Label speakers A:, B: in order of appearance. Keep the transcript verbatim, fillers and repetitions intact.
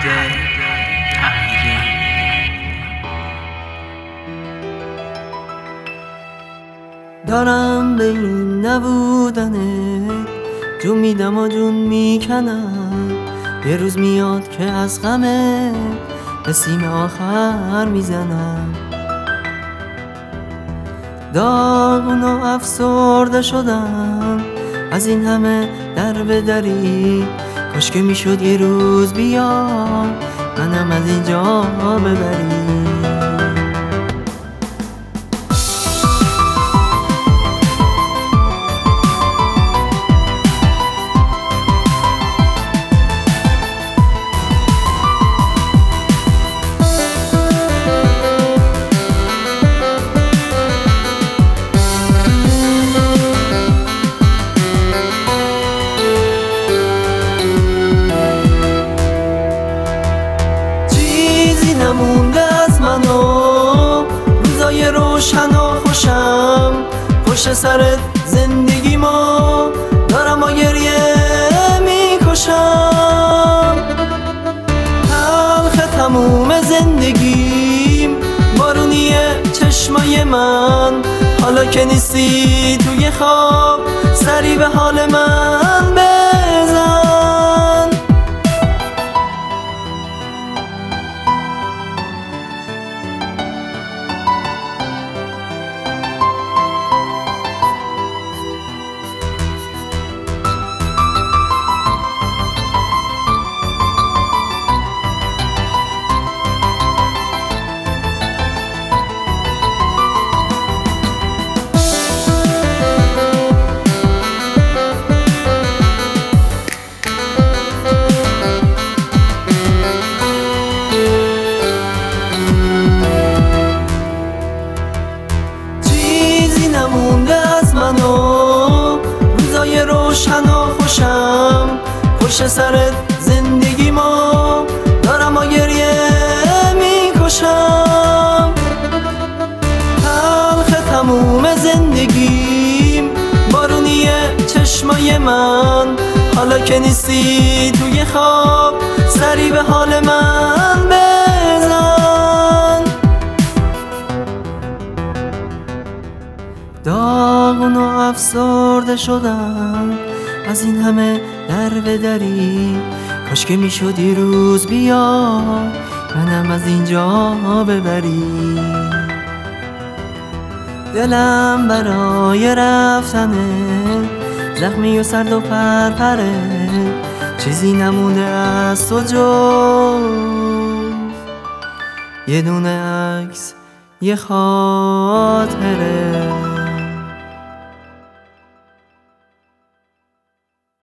A: امیری.
B: دارم به این نبودنت جون میدم و جون میکنم. یه روز میاد که از غمت به سیم آخر میزنم. داغون و افسرده شدم از این همه در به دری. کاش که میشد یه روز بیا منم از اینجا ببری. نمونده از من و روزای روشن و خوشم. پشت سرت زندگی ما دارم با گریه میکشم. تلخ تموم زندگیم بارونیه چشمای من. حالا که نیستی توی خواب سری به حال من بزن. نمونده از من و روزای روشن و خوشم. پشت سرت زندگی ما دارم با گریه میکشم. تلخ تموم زندگیم بارونیه چشمای من. حالا که نیستی توی خواب سری به حال من بزن. داغون و افسرده شدم از این همه در به دری. کاش که میشد یه روز بیا منم از اینجا ببری. دلم برای رفتنه زخمی و سرد و پرپره. چیزی نمونده از تو جز یه دونه عکس یه خاطره.